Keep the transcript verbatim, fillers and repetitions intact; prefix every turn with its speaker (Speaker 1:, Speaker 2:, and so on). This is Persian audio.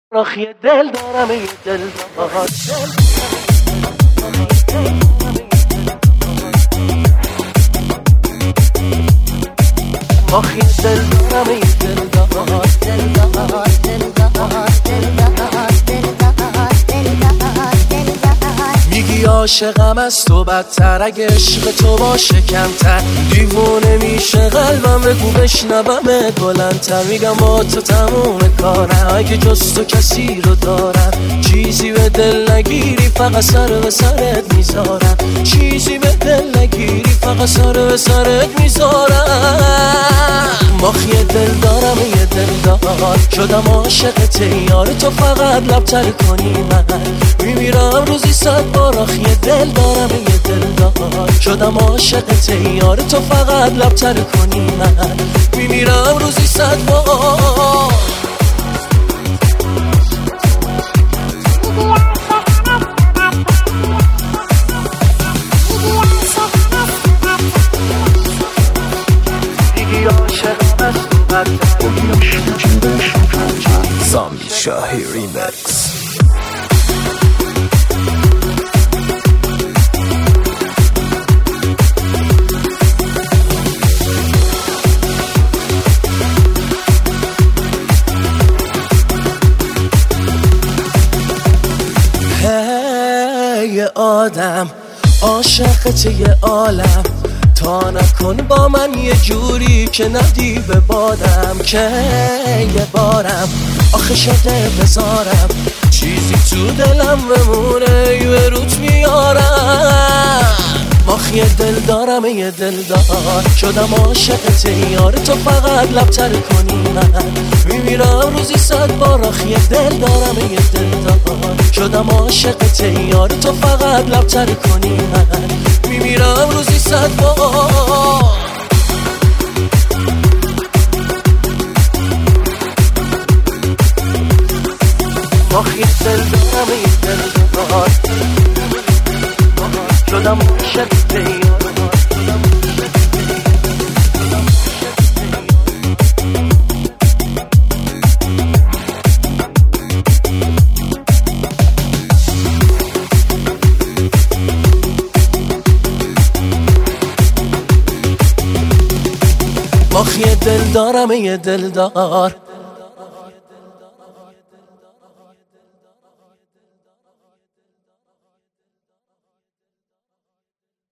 Speaker 1: راخی دل دارم یه دل دار راخی دل دارم یه دل دار دل دار دل دار میگی عاشقم از تو بدتر، اگه عشق تو باشه کمتر دیوونه میشه قلبم، بگو بشنومت بلندتر. میگم با تو تموم کارم، اگه جز تو کسی رو دارم چیزی به دل نگیری فقط سر به سرت میذارم، چیزی به دل نگیری فقط سر به سرت میذارم. ماخی دل دارم یه دل دار شدم عاشقت یار، تو فقط لبتر کنی من میمیرم روزی صد بار. آخی دل دارم یه دل دار شدم عاشقت یار، تو فقط لبتر کنی من میمیرم روزی صد بار.
Speaker 2: Sami Shahi Remix.
Speaker 1: Hey آدم عاشقت یه عالم، تا نکن با من یه جوری که ندی به بادم، که یه بارم آخه شده بذارم چیزی تو دلم بمونه یه روت میارم. ماخی دل دارم یه دل دار شدم عاشقت یار، تو فقط لبتر کنی من میمیرم روزی صد بار. آخی دل دارم یه دل دار شدم عاشقت یار، تو فقط لبتر کنی من میمیرم روزی صد بار. ماخی دل دارم یه دل دار شدم عاشقت یار، ماخی دل دارم یه دل دار